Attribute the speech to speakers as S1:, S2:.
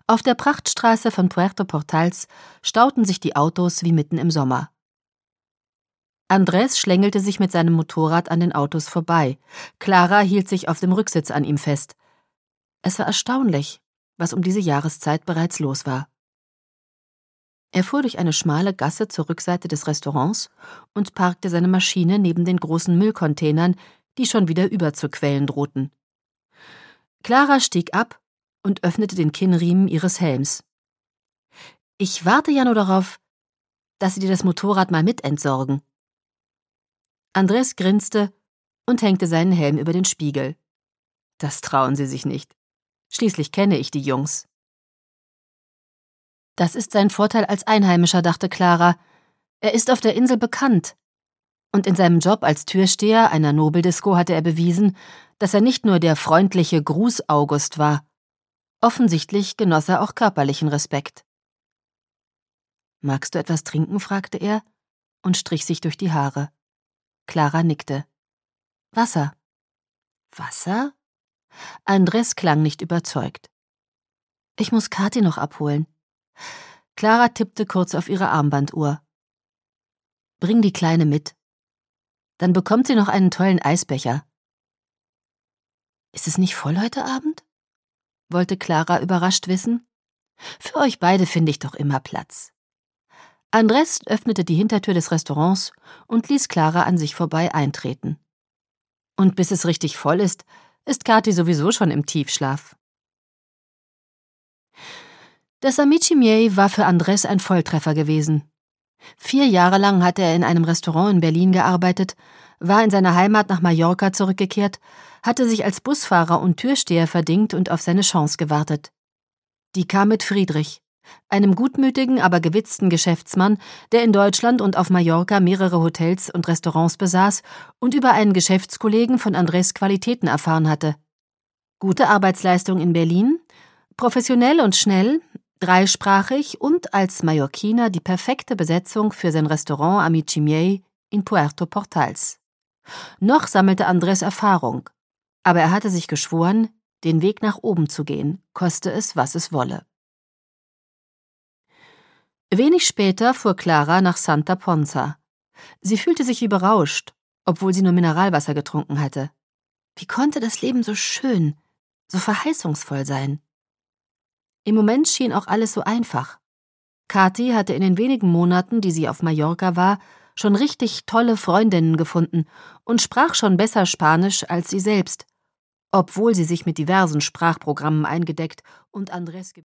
S1: Auf der Prachtstraße von Puerto Portals stauten sich die Autos wie mitten im Sommer. Andrés schlängelte sich mit seinem Motorrad an den Autos vorbei. Clara hielt sich auf dem Rücksitz an ihm fest. Es war erstaunlich, was um diese Jahreszeit bereits los war. Er fuhr durch eine schmale Gasse zur Rückseite des Restaurants und parkte seine Maschine neben den großen Müllcontainern, die schon wieder überzuquellen drohten. Clara stieg ab und öffnete den Kinnriemen ihres Helms. »Ich warte ja nur darauf, dass Sie dir das Motorrad mal mitentsorgen.« Andrés grinste und hängte seinen Helm über den Spiegel. »Das trauen Sie sich nicht. Schließlich kenne ich die Jungs.« »Das ist sein Vorteil als Einheimischer«, dachte Clara. »Er ist auf der Insel bekannt. Und in seinem Job als Türsteher einer Nobeldisco hatte er bewiesen, dass er nicht nur der freundliche Gruß-August war. Offensichtlich genoss er auch körperlichen Respekt.« »Magst du etwas trinken?« fragte er und strich sich durch die Haare. Clara nickte. »Wasser.« »Wasser?« Andrés klang nicht überzeugt. »Ich muss Kathi noch abholen.« Clara tippte kurz auf ihre Armbanduhr. »Bring die Kleine mit. Dann bekommt sie noch einen tollen Eisbecher.« »Ist es nicht voll heute Abend?« wollte Clara überrascht wissen. »Für euch beide finde ich doch immer Platz.« Andrés öffnete die Hintertür des Restaurants und ließ Clara an sich vorbei eintreten. Und bis es richtig voll ist Kathi sowieso schon im Tiefschlaf. Das Amici Miei war für Andrés ein Volltreffer gewesen. 4 Jahre lang hatte er in einem Restaurant in Berlin gearbeitet, war in seine Heimat nach Mallorca zurückgekehrt, hatte sich als Busfahrer und Türsteher verdingt und auf seine Chance gewartet. Die kam mit Friedrich, einem gutmütigen, aber gewitzten Geschäftsmann, der in Deutschland und auf Mallorca mehrere Hotels und Restaurants besaß und über einen Geschäftskollegen von Andrés Qualitäten erfahren hatte. Gute Arbeitsleistung in Berlin, professionell und schnell, dreisprachig und als Mallorquiner die perfekte Besetzung für sein Restaurant Amici Miei in Puerto Portals. Noch sammelte Andrés Erfahrung, aber er hatte sich geschworen, den Weg nach oben zu gehen, koste es, was es wolle. Wenig später fuhr Clara nach Santa Ponsa. Sie fühlte sich wie berauscht, obwohl sie nur Mineralwasser getrunken hatte. Wie konnte das Leben so schön, so verheißungsvoll sein? Im Moment schien auch alles so einfach. Kathi hatte in den wenigen Monaten, die sie auf Mallorca war, schon richtig tolle Freundinnen gefunden und sprach schon besser Spanisch als sie selbst, obwohl sie sich mit diversen Sprachprogrammen eingedeckt und Andrés